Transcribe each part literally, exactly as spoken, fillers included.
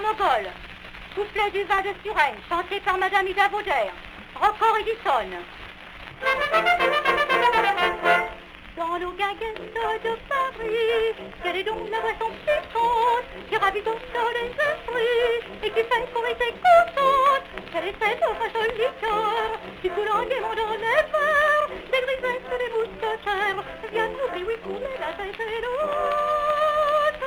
Mogol. Couplet du vin de Suresnes, chanté par Madame Ida Bauder. Rocco Edison. Dans nos guinguettes de Paris, quelle est donc la boisson piquante qui ravit au soleil esprits et qui fait qu'on était contente? Quelle est cette autre liqueur qui coule en gaiement dans les verres des grisettes, des mousquetaires? Viens nous oui, couler la tête et l'autre.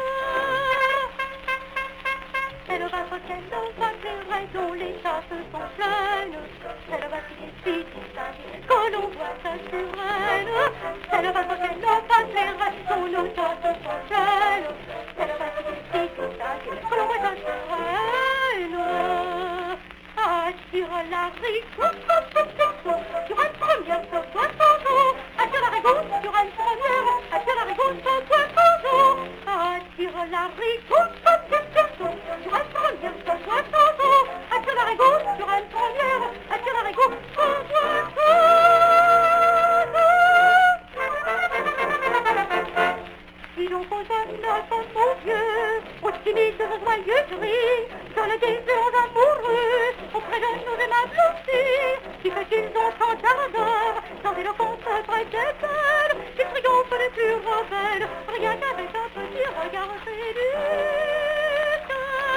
Elle va qu'elle va clairer dont les chasses sont pleines. Elle va crier si distingue que l'on voit sa sirène. Elle va qu'elle va clairer dont nos chasses sont pleines. Elle va crier si distingue que l'on voit sa sirène. Attire la rigue, sur une première se boit son eau. Attire la rigue, sur une première, attire la rigue, se boit son eau. Attire la rigue, sur un première, se boit son eau. Attire la rigue, sur une première, attire la rigue, se boit son eau. Si l'on condamne comme mon vieux, aux timides joyeuseries, dans le désir amoureux, auprès de nos aimables filles, qui fait qu'ils ont tant d'ardeur, sans éloquence près des belles, qui triomphent les plus rebelles, rien qu'avec un petit regard séducteur.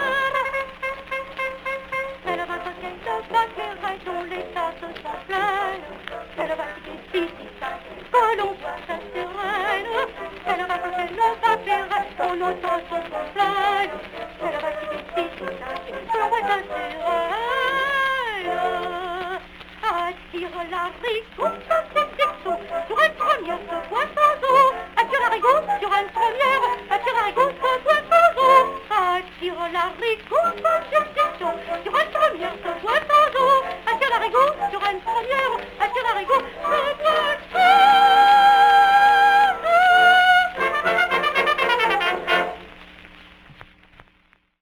Elle va coquer de baquerait dont les tasses sont pleines. Elle va coquer si distingue que l'on voit sa sirène. Elle va coquer de baquerait dont nos tasses sont pleines. Elle va coquer si distingue que l'on voit sa sirène. Attire la rigue, sur une première se boit sans eau. Attire la rigue, sur une première, attire la rigue, se boit